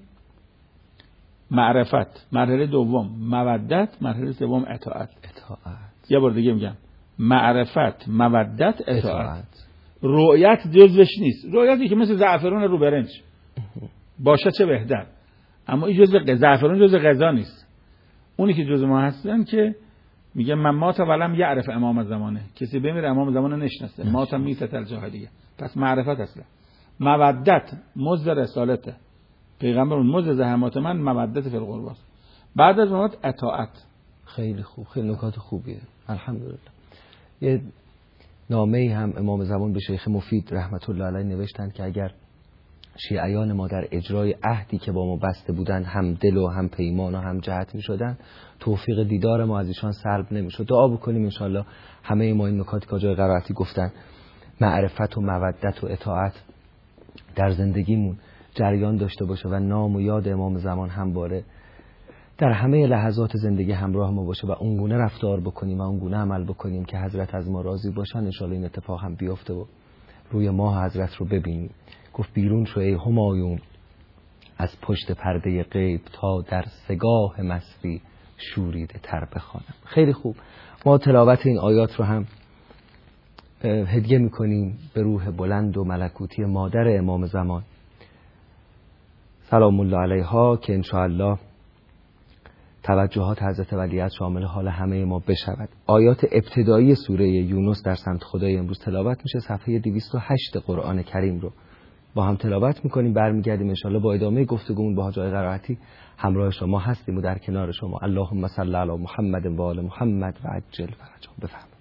معرفت. مرحله دوم مودت. مرحله سوم اطاعت. یه بار دیگه میگم معرفت، مودت، اطاعت. رؤیت جزوش نیست. رؤیتی که مثل زعفران رو برنج باشه چه بهتر، اما این جزء زعفران جزء غذا نیست. اونی که جزء ما هستن که میگه من مات ولم یعرف امام زمانه، کسی بمیره امام زمانه نشناسه. مات میتت الجاهلیه. پس معرفت اصلا. مودت مزد رسالته، پیغمبر اون مزد زحمات من مودت فی القربا. بعد از مات اطاعت. خیلی خوب، خیلی نکات خوبیه. الحمدلله. یه نامه‌ای هم امام زمان به شیخ مفید رحمت الله علیه نوشتند که اگر شیعیان ما در اجرای عهدی که با ما بسته بودن هم دل و هم پیمان و هم جهت می شدن، توفیق دیدار ما از ایشان سلب نمی شد. دعا بکنیم انشاءالله همه ما این نکاتی که آقای قرائتی گفتن، معرفت و مودت و اطاعت در زندگیمون جریان داشته باشه و نام و یاد امام زمان همواره در همه لحظات زندگی همراه ما باشه و اونگونه رفتار بکنیم و اونگونه عمل بکنیم که حضرت از ما راضی باشن. انشاءالله این اتفاق هم بیفته و روی ماه حضرت رو ببینیم. گفت بیرون شو ای همایون از پشت پرده غیب تا در سگاه مصری شوریده تر بخوانم. خیلی خوب. ما تلاوت این آیات رو هم هدیه میکنیم به روح بلند و ملکوتی مادر امام زمان سلام الله علیها که انشاءالله توجهات حضرت ولیعهد شامل حال همه ما بشود. آیات ابتدایی سوره یونس در سمت خدای امروز تلاوت میشه. صفحه 208 قرآن کریم رو با هم تلاوت میکنیم. برمیگردیم انشاءالله با ادامه گفتگومون با حاج آقای قرائتی همراه شما هستیم و در کنار شما. اللهم صل علی محمد و آل محمد و عجل فرجهم. بفرمایید.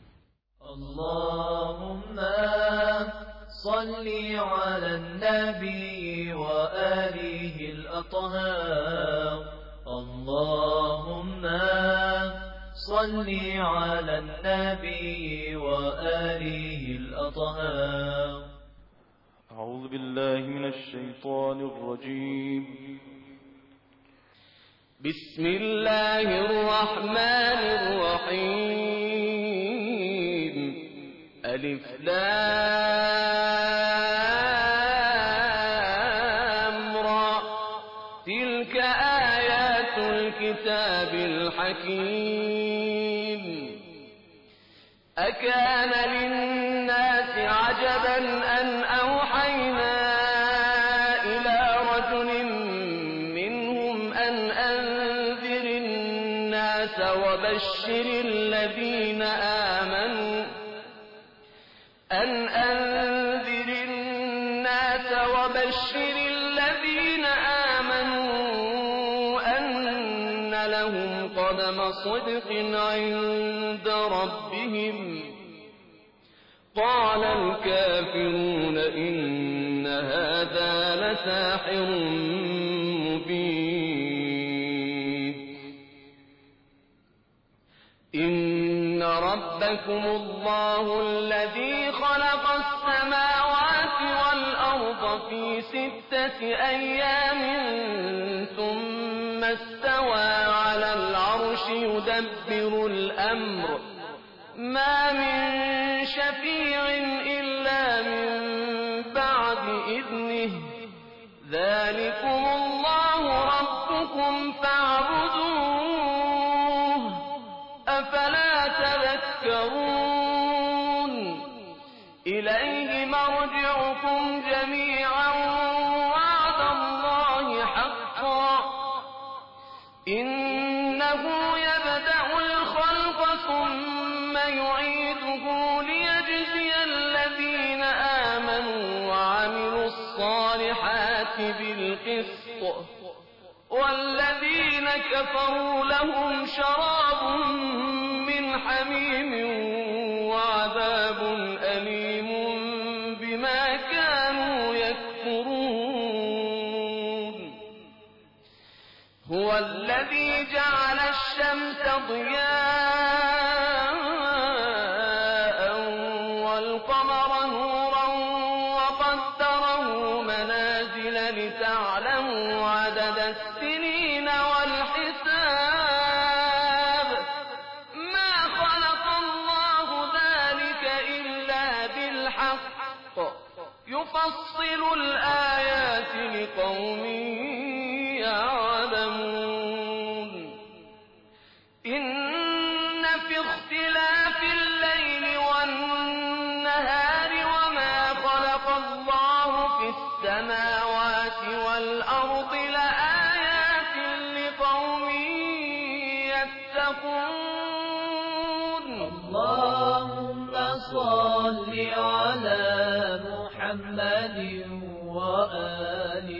اللهم صل على النبي وآله الأطهار. اللهم صل على النبي وآله الأطهار. أعوذ بالله من الشيطان الرجيم. بسم الله الرحمن الرحيم. ألف لام را. تلك آيات الكتاب الحكيم. أكان للناس عجبا أن أوحينا إلى رجل منهم أن أنذر الناس وبشر الذين آمنوا أن لهم قدم صدق عند ربهم. قال الكافرون إن هذا لساحر مبين. إن ربكم الله الذي خلق السماوات والأرض في 6 أيام ثم استوى على العرش يدبر الأمر ما من شفيع إلا من بعد إذنه. ذلكم الله ربكم فاعبدوه أفلا تذكرون. إليه مرجعكم جميعا وعد الله حقا. إنه يبدأ الخلق ثم يعيده ليجزي الذين آمنوا وعملوا الصالحات بالقسط والذين كفروا لهم شراب من حميم وعذاب أليم بما كانوا يكفرون. هو الذي جعل الشمس ضياء والقمر نورا وقدره منازل لتعلموا عدد السنين والحساب. ما خلق الله ذلك إلا بالحق يفصل الآيات لقوم يعلمون. إن في اختلاف الليل والنهار وما خلق الله في السماوات والأرض لآيات لقوم يتقون. اللهم صل على محمد وآل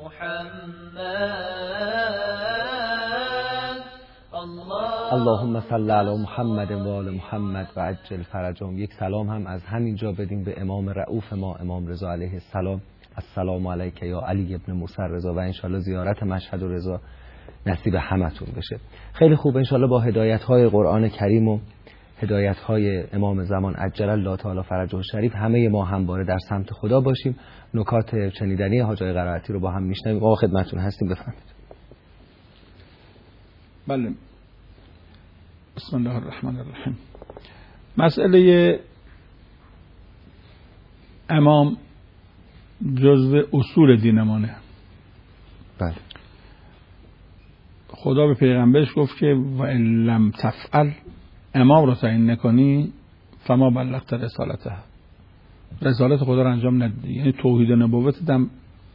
محمد. اللهم صل علی محمد و آل محمد و عجل فرجهم. یک سلام هم از همینجا بدیم به امام رؤوف ما امام رضا علیه السلام. السلام علیک یا علی ابن موسی رضا و انشالله زیارت مشهد و رضا نصیب همتون بشه. خیلی خوب. انشالله با هدایت‌های قرآن کریم و هدایت‌های امام زمان عجل الله تعالی فرجه الشریف همه ما همواره در سمت خدا باشیم. نکات شنیدنی حاج آقای قرائتی رو با هم میشنویم. ما خدمتتون هستیم. بفرمایید. بله. بسم الله الرحمن الرحیم. مسئله امام جزء اصول دینمانه. بله. خدا به پیغمبرش گفت که و ان لم تفعل، امام را تعیین نکنی فما بلغت رسالته، رسالت خدا رو انجام ندادی، یعنی توحید نبوت هم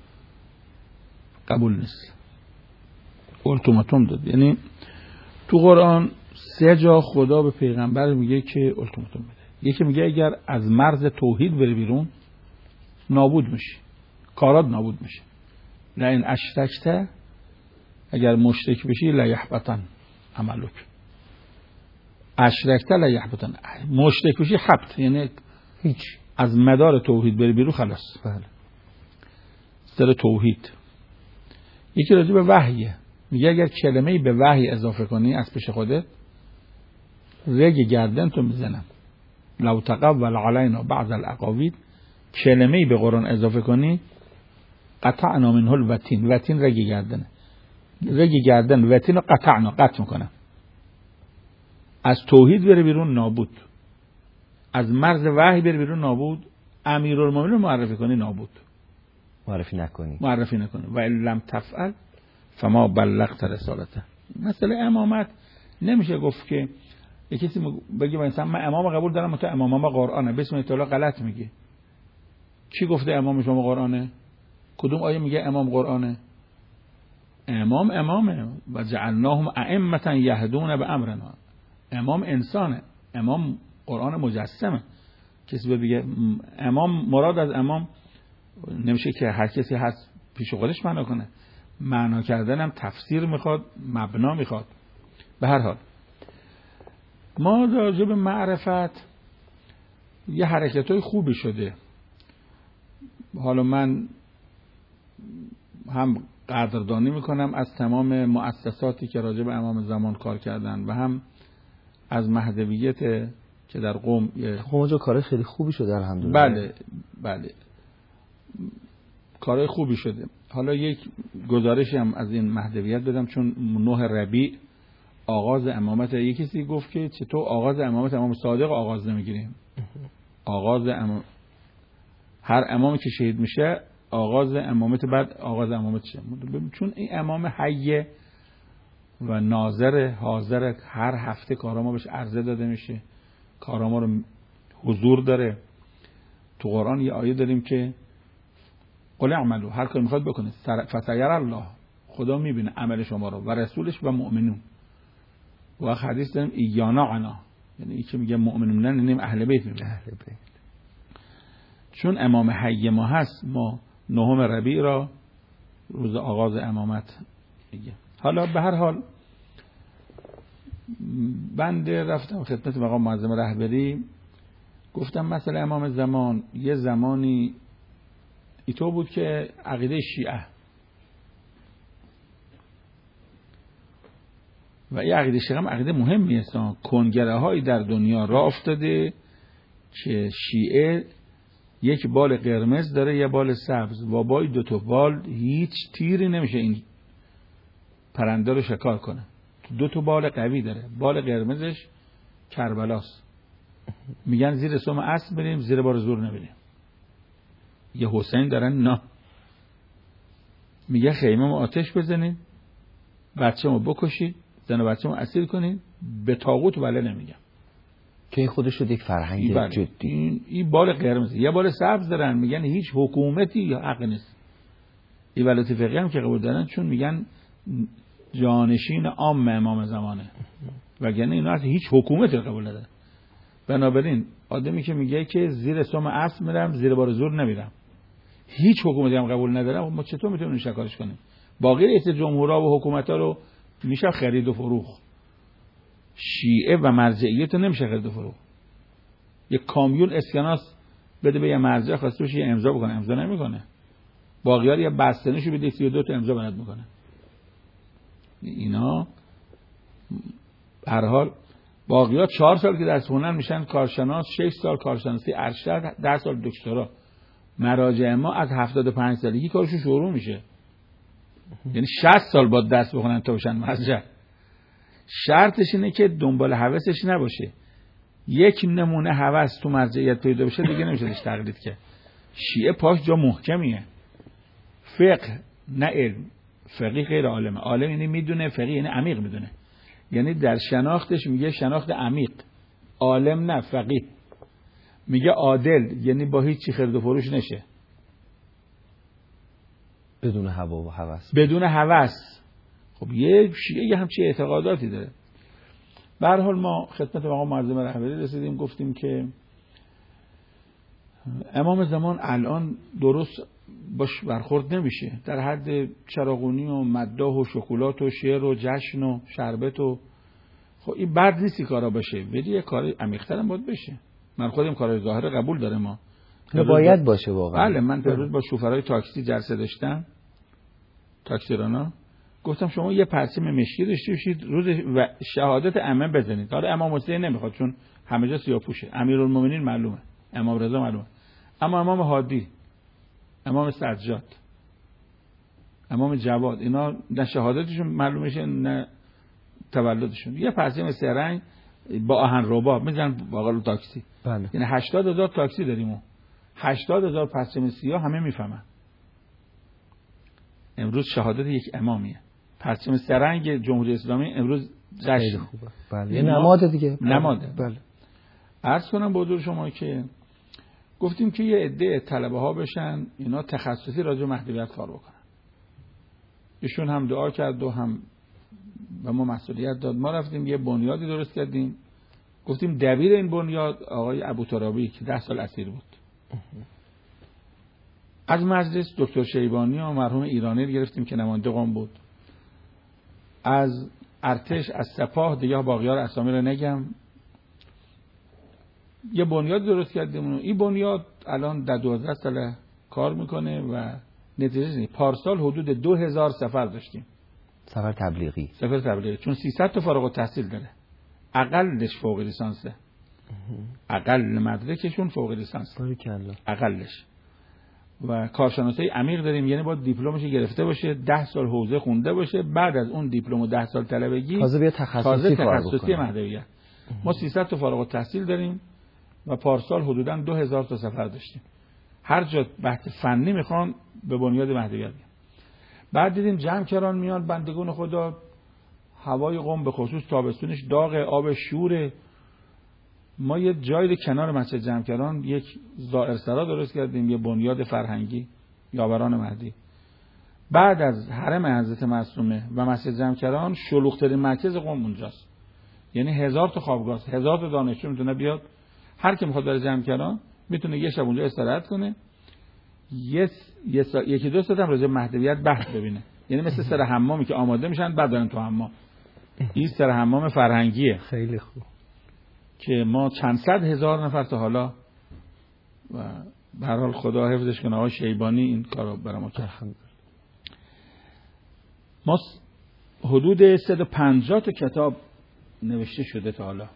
قبول نیست، التیماتوم داد. یعنی تو قرآن 3 جا خدا به پیغمبر میگه که التیماتوم بده. یکی میگه اگر از مرز توحید بری بیرون نابود میشی، کارات نابود میشه. لئن اشرکت، اگر مشرک بشی لیحبطن عملک. اشرکت لیحبطن، مشرک بشی حبط، یعنی هیچ، از مدار توحید بری بیرون خلاص. بله. سر توحید. یکی راجع به وحیه، میگه اگر کلمه‌ای به وحی اضافه کنی از پیش خودت رگ گردن تو میزنم. لو تقول علینا بعض الاقاویل، کلمه‌ای به قرآن اضافه کنی قطعنا منه الوتین، وتین رگ گردنه، رگ گردن وتین رو قطعنا، قطع میکنم. از توحید بره بیرون نابود، از مرز وحی بره بیرون نابود، امیرالمومنین معرفی کنی نابود، معرفی نکنی و ان لم تفعل فما بلغت رسالته. مثلا امامت نمیشه گفت که یکی کسی بگه مثلا من امام قبول دارم تو امام قرآنه، بسم الله تعالی غلط میگه. کی گفته امام شما قرآنه؟ کدوم آیه میگه امام قرآنه؟ امام امامه و جعلناهم ائمة یهدون بامرنا. امام انسانه، امام قرآن مجسمه. کسی بگه امام، مراد از امام نمیشه که هر کسی هست پیش خودش معنا کنه. معنا کردنم تفسیر میخواد، مبنا میخواد. به هر حال ما راجع به معرفت یه حرکتای خوبی شده. حالا من هم قدردانی میکنم از تمام مؤسساتی که راجع به امام زمان کار کردن و هم از مهدویت که در قم اونجا کارهای خیلی خوبی شده الحمدلله. بله کارهای خوبی شده. حالا یک گزارشی هم از این مهدویت بدم، چون 9 ربیع آغاز امامت، یک کسی گفت که چطور آغاز امامت امام صادق آغاز نمیگیریم. آغاز هر امامی که شهید میشه آغاز امامت، بعد آغاز امامت شه، چون این امام حیه و ناظر حاضر، هر هفته کارا ما بهش عرضه داده میشه، کارا ما رو حضور داره. تو قرآن یه آیه داریم که قل اعملوا، هر کاری میخواد بکنه، فسیر الله، خدا میبینه عمل شما رو و رسولش و مؤمنون. و حدیث داریم ایانا عنا، یعنی این که میگه مؤمنون نه نیم اهل بیت میبینه. چون امام حی ما هست، ما 9 ربیع را روز آغاز امامت میگه. حالا به هر حال بنده رفتم خدمت مقام معظم رهبری، گفتم مثلا امام زمان یه زمانی ایتو بود که عقیده شیعه و این عقیده شیعه هم عقیده مهمی است. کنگره هایی در دنیا راه افتاده که شیعه یک بال قرمز داره، یه بال سبز، و با 2 بال هیچ تیری نمیشه این پرنده رو شکار کنه. 2 بال قوی داره، بال قرمزش کربلاست. میگن زیر سم اسب بریم، زیر بار زور نبریم. یه حسین دارن، نه میگه خیمه ما آتش بزنید، بچه ما بکشید، زن و بچه ما اسیر کنید، به طاغوت بله نمیگم. که این خودش شد یک فرهنگ جدی. این بال قرمز، یه بال سبز دارن، میگن هیچ حکومتی یا حق نیست. این ولایت فقیه هم که قبول دارن، چون میگن جانشین عام امام زمانه، وگرنه اینا اصلا هیچ حکومتی قبول ندارن. بنابراین آدمی که میگه که زیر سم اسب میرم، زیر بار زور نمیرم، هیچ حکومتی هم قبول ندارم، ما چطور میتونیم شکارش کنیم؟ باقی رئیس جمهورها و حکومت‌ها رو میشه خرید و فروخت. شیعه و مرجعیت نمیشه خرید و فروخت. یک کامیون اسکناس بده به یه مرجع، خواسته بشه یه امضا بکنه، امضا نمیکنه. باقی‌ها یه بستنشو بده 32 تا امضا بلد میکنه. اینا هر حال باقی‌ها 4 سال که درس خوندن میشن کارشناس، 6 سال کارشناسی ارشد، 10 سال دکترا. مراجع ما از 75 سالگی کارشون شروع میشه. یعنی 60 سال بعد درس بخونن تا بشن مرجع. شرطش اینه که دنبال هوسش نباشه. یک نمونه هوس تو مرجعیت پیدا بشه دیگه نمیشهش تقلید که. شیعه پاش جا محکمیه. فقه نه علم. فقیه غیر عالمه. عالم یعنی میدونه، فقیه یعنی عمیق میدونه. یعنی در شناختش میگه شناخت عمیق. عالم نه، فقیه. میگه عادل یعنی با هیچ چی خرید و فروش نشه، بدون هوا و هوس. بدون هوس. خب یه شیعه یه همچین اعتقاداتی داره. به هر حال ما خدمت آقا معظم رهبری رسیدیم، گفتیم که امام زمان الان درست باش برخورد نمیشه، در حد چراغونی و مداح و شکلات و شعر و جشن و شربت و خب این بد نیستی کارا بشه، ولی یه کار عمیق‌تر هم باید بشه. من خودم کارهای ظاهر قبول داره، ما باید باشه واقعا. بله، من امروز با شوفرهای تاکسی جلسه داشتم، تاکسیرانا، گفتم شما یه پرچم مشکی داشته باشید روز شهادت عمه بزنید. حالا امام حسین نمیخواد چون همه جا سیاه‌پوشه، امیرالمومنین معلومه، امام رضا معلومه، اما امام هادی، امام سجاد، امام جواد، اینا نه شهادتشون معلوم میشه نه تولدشون. یه پرچم سه رنگ با آهن رباب میزنن باقال تاکسی. بله. یعنی 80,000 تاکسی داریم و 80,000 پرچم سیاه همه میفهمن. امروز شهادت یک امامیه. پرچم سه رنگ جمهوری اسلامی امروز جشن. خوبه. بله. یه نماد دیگه. نماده. بله. عرض کنم با حضور شما که گفتیم که یه عده طلبه ها بشن اینا تخصصی راجع به مهدویت کار بکنن. ایشون هم دعا کرد و هم به ما مسئولیت داد. ما رفتیم یه بنیادی درست کردیم، گفتیم دبیر این بنیاد آقای ابوترابی که 10 سال اسیر بود. از مجلس دکتر شیبانی و مرحوم ایرانی گرفتیم که نماینده قم بود. از ارتش، از سپاه، دیگه باقیار اسامی رو نگم، یه بنیاد درست کردیم. این بنیاد الان در 12 سال کار میکنه و نتیجه نیست. پارسال حدود 2000 سفر داشتیم، سفر تبلیغی، چون 300 تا فارغ التحصیل داره، اقلش فوق لیسانسه، اقل مدرکشون فوق لیسانس، اقلش. و کارشناسی عمیق داریم، یعنی باید دیپلمش گرفته باشه، 10 سال حوزه خونده باشه، بعد از اون دیپلم و 10 سال طلبگی تازه بیا تخصصی مهدویت. ما 300 تا فارغ التحصیل داریم و پارسال حدوداً 2000 تا سفر داشتیم. هر جا بحث فنی میخوان به بنیاد مهدویت. بعد دیدیم جمکران میان، بندگان خدا، هوای قم به خصوص تابستونش داغ، آب شوره. ما یه جایی رو کنار مسجد جمکران یک زائرسرا درست کردیم، یه بنیاد فرهنگی یاوران مهدی. بعد از حرم حضرت معصومه و مسجد جمکران شلوغ‌ترین مرکز قم اونجاست، یعنی 1000 تا خوابگاه، 1000 تا دانشجو میتونه بیاد. هر کی میخواد بره جمکران میتونه یه شب اونجا استراحت کنه، یکی دو ساعت هم راجع به مهدویت بحث ببینه. یعنی مثل سر حمامی که آماده میشن بعد برن تو حمام. این سر حمام فرهنگیه. خیلی خوب. که ما چند صد هزار نفر تا حالا و به هر حال خدا حفظش کنه آقای شیبانی این کارو برای ما کرد. ما حدود 150 تا کتاب نوشته شده تا حالا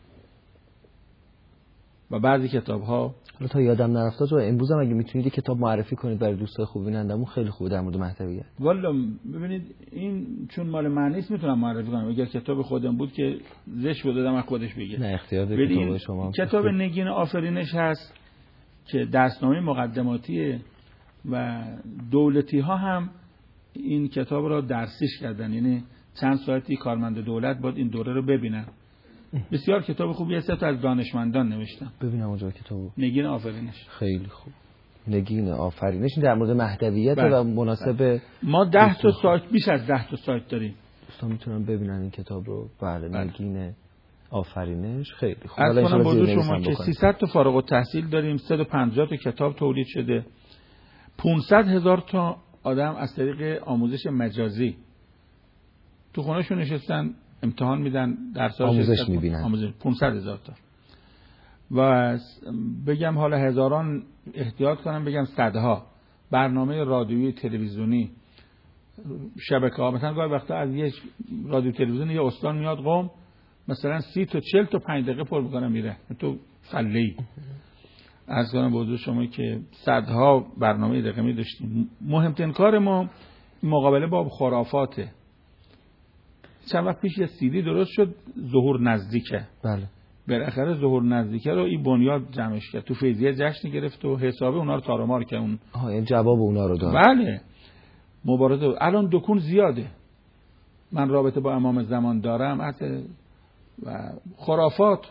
و بعضی کتاب ها تا یادم نرفته تو امروز هم اگه میتونید کتاب معرفی کنید برای دوستای خوب بینندمون خیلی خوبه در مورد مهدویت. والا ببینید این چون مال من نیست میتونم معرفی کنم، اگر کتاب خودم بود که زش بود دادم از خودش بگه. نه اختیار به کتاب شما. کتاب نگین آفرینش هست که درسنامه مقدماتی و دولتی ها هم این کتاب را درسیش کردن، یعنی چند ساعتی کارمند دولت باید این دوره رو ببینن. بسیار کتاب خوبی است، از دانشمندان نوشتم. ببینم اونجا کتابو. نگین آفرینش. خیلی خوب. نگین آفرینش در مورد مهدویت و مناسب ما 10 تا سایت، بیش از 10 تا سایت داریم. دوستان میتونن ببینن این کتاب رو. بله. نگین آفرینش خیلی خوب. حالا ان شاءالله شما که 300 تا فارغ التحصیل داریم، 150 تا کتاب تولید شده، 500,000 تا آدم از طریق آموزش مجازی تو خونه‌شون نشستن امتحان میدن، درس‌ها آموزش میبینن. آموزش 500,000 تا. و بگم حالا هزاران، احتیاط کنم بگم صدها برنامه رادیویی، تلویزیونی، شبکه‌ها. مثلا گاهی وقتا از یه رادیو تلویزیونی یه استان میاد قم، مثلا 30 تا 40 تا 5 دقیقه پر میکنه میره تو فله‌ای. از کنم به حضور شما که صدها برنامه رقمی داشتیم. مهمترین کار ما مقابله با خرافاته. چند وقت پیش یه سیدی درست شد، ظهور نزدیکه. بله. بالاخره ظهور نزدیکه رو این بنیاد جمعش کرد، تو فیضیه جشن گرفت و حسابه اونا رو تارمار کرد. اون یعنی جواب اونا رو داد. بله. مبارزه الان دکون زیاده. من رابطه با امام زمان دارم، و خرافات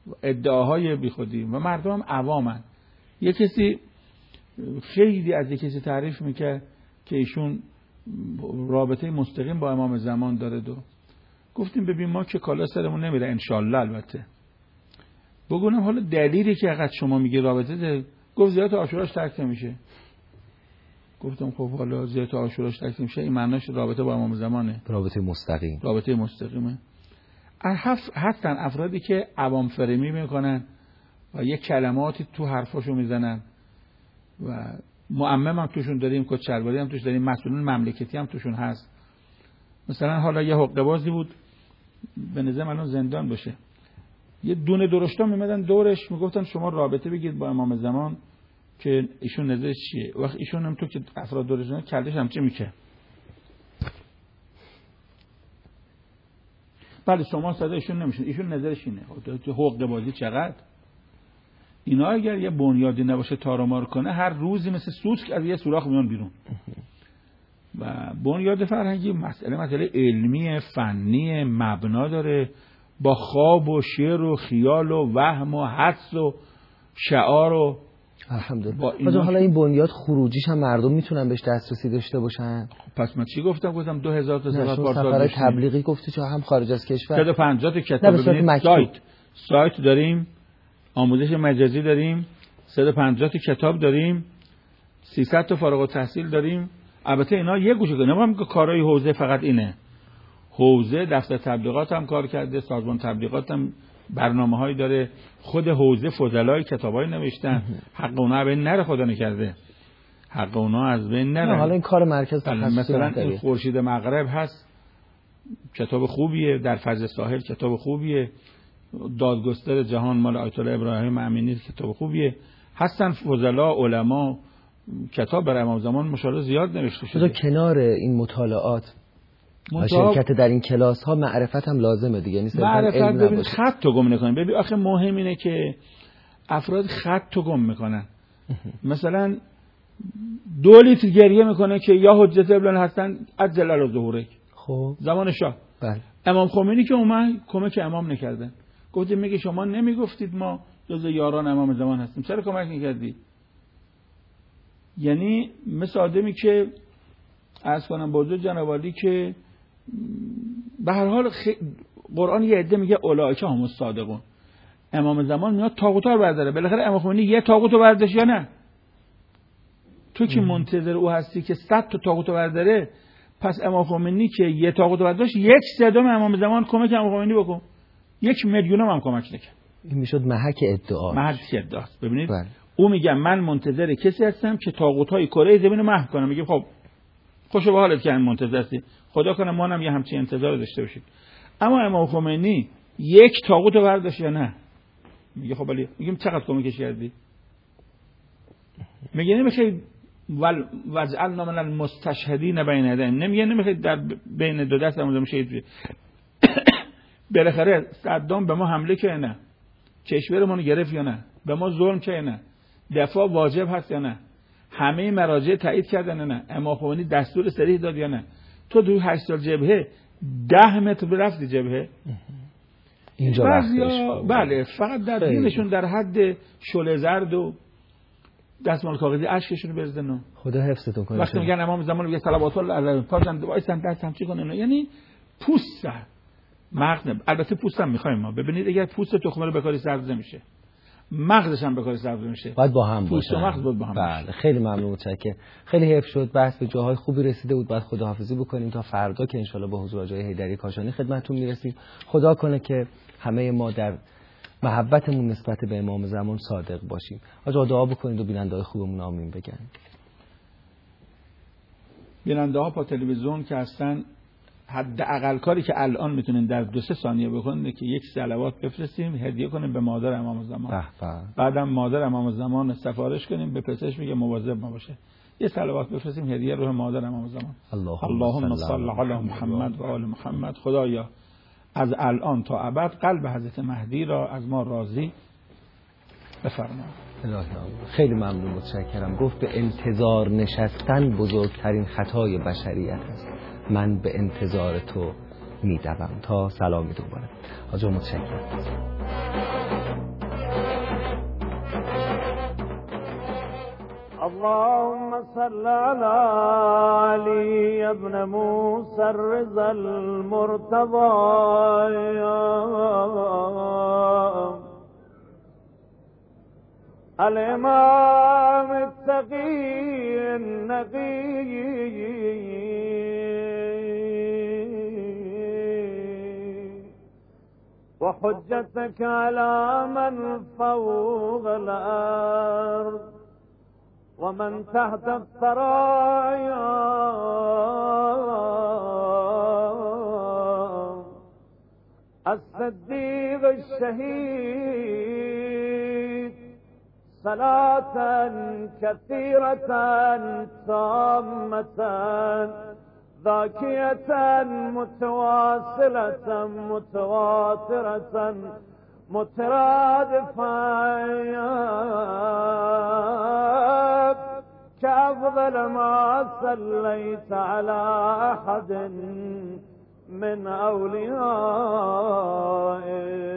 ادعاهای بیخودی و مردم هم عوامن. یک کسی خیلی از یک کسی تعریف میکرد که ایشون رابطه مستقیم با امام زمان داره. گفتیم ببین ما که کالا سرمون نمیره انشالله، البته بگونم حالا دلیلی که اگه شما میگی رابطه ده، گفت زیارت عاشوراش ترک نمیشه. گفتم خب حالا زیارت عاشوراش ترک نمیشه این معناش رابطه با امام زمانه؟ رابطه مستقیم. رابطه مستقیمه. هستن افرادی که عوام فریمی میکنن و یک کلماتی تو حرفاشو میزنن و معمم هم توشون داریم، کچلواری هم توش داریم، مسئولین مملکتی هم توشون هست. مثلا حالا یه حقه بازی بود به نظر من زندان باشه، یه دونه درشتا میمدن دورش میگفتن شما رابطه بگید با امام زمان که ایشون نظرش چیه. وقت ایشون هم تو که افراد دورشون کلش هم چه میشه؟ بله شما صدا ایشون نمیشون، ایشون نظرش اینه. حقه بازی چقدر اینا اگر یه بنیادی نباشه تارمار کنه هر روزی مثل سوسک از یه سوراخ میان بیرون. و بنیاد فرهنگی مسئله علمی فنی مبنا داره، با خواب و شعر و خیال و وهم و حدس و شعار و الحمدلله. حالا این بنیاد خروجیش هم مردم میتونن بهش دسترسی داشته باشن. پس من چی گفتم 2000 تا سفر تبلیغی گفتی چه هم خارج از کشور 150 تا کتاب ببینید. سایت داریم، آموزش مجازی داریم، 150 تا کتاب داریم، 300 تا فارغ التحصیل داریم. البته اینا یه گوشه که نمیگم که کارهای حوزه فقط اینه. حوزه دفتر تبلیغات هم کار کرده، سازمان تبلیغات هم برنامه‌هایی داره، خود حوزه فضلای کتابای نوشتن. حق اونا بین نره، خدا نکرده حق اونا از بین نره. حالا این کار مرکز مثلا این خورشید مغرب هست، کتاب خوبیه. در فضل ساحل کتاب خوبیه. دادگستر جهان مال آیت الله ابراهیم امینی کتاب خوبیه. هستن فضلا علما کتاب برای امام زمان مشاهده زیاد نوشته شده. کنار این مطالعات و شرکت در این کلاس ها معرفت هم لازمه دیگه، نیست معرفت ببین خط تو گم نکنین. ببین آخه مهم اینه که افراد خط تو گم میکنن. مثلا 2 لیتر گریه میکنه که یا حجت ابن حسن عجل الظهورک. خب زمان شاه بله. امام خمینی که اومد کمک امام نکردن، گفتیم میگه شما نمیگفتید ما جز یاران امام زمان هستیم، چرا کمک نکردی؟ یعنی مثل آدمی که عرض کنم بزرگ جناب عالی که به هر حال قرآن یه عده میگه اولئک هم الصادقون، امام زمان میاد طاغوتا رو برداره. بالاخره امام خمینی یه طاغوت رو برداشت یا نه؟ تو که منتظر او هستی که 100 تا طاغوت رو برداره، پس امام خمینی که یه طاغوت رو برداشت 1/3 امام زمان کمک امام خمینی بکن، 1,000,000 هم کمک نکرد. این میشد محک ادعا. محک ادعاست. ببینید بله. او میگه من منتظر کسی هستم که طاغوت‌های کره زمین رو محو کنه. میگه خب خوشو به حالت که منتظر هستی، خدا کنه ما هم یه همچین انتظار داشته باشیم. اما امام خمینی 1 طاغوت رو برداشت یا نه؟ میگه خب ولی میگیم چقدر کمکش کردی؟ میگه نمیخوای وجعلنا من المستشهدین بین یدیهم، نمیگه نمیخوای در بین دو دست امام شهید. بالاخره صدام به ما حمله که نه، کشورمون گرفت یا نه، به ما ظلم که نه، دفاع واجب هست یا نه، همه مراجع تایید کردن نه، امام خمینی دستور صریح داد یا نه. تو 8 سال جبهه 10 متر برفتی جبهه اینجا وقتش. بله فقط در دینشون در حد شعله زرد و دستمال کاغذی اشکشون بزنن. خدا حفظتون کنه. وقتی میگن امام زمان میگه صلوات الله علیه پاشن وایسن دست هم چی کنن، یعنی پوست مغز. البته پوست هم میخوایم ما. ببینید اگر پوست تخمه رو بکاری سبز نمیشه، مغزش هم بکاری سبز میشه، باید با هم باشه. پوست و مغز باید با هم باشه. بله خیلی ممنون، متشکرم. خیلی حیف شد بحث به جاهای خوبی رسیده بود. باید خداحافظی بکنیم تا فردا که انشالله با حضور آقای حیدری کاشانی خدمتتون میرسیم. خدا کنه که همه ما در محبتمون نسبت به امام زمان صادق باشیم. آقا دعا بکنید و بیننده‌های خوبمون آمین بگن. بیننده‌ها پا تلویزیون که هستن حداقل کاری که الان میتونن در 2-3 ثانیه بکنن که یک صلوات بفرستیم هدیه کنیم به مادر امام زمان. بعدم مادر امام زمان سفارش کنیم به پسرش میگه مواظب ما باشه. یه صلوات بفرستیم هدیه روح مادر امام زمان. اللهم صل علی محمد و آل محمد. خدایا از الان تا ابد قلب حضرت مهدی را از ما راضی بفرما. خیلی ممنون، متشکرم. گفت به انتظار نشستن بزرگترین خطای بشریت است. من به انتظار تو میدوم. تا سلامی دوباره. آجا متشکرم. اللهم صل على علي بن موسى الرضا المرتضى الإمام التقي النقي وحجتك على من فوق الأرض ومن تحت الثرايا الصديق الشهيد صلاة كثيرة تامة ذاكية متواصلة متواترة مترادفة كأفضل ما صليت على أحد من أوليائك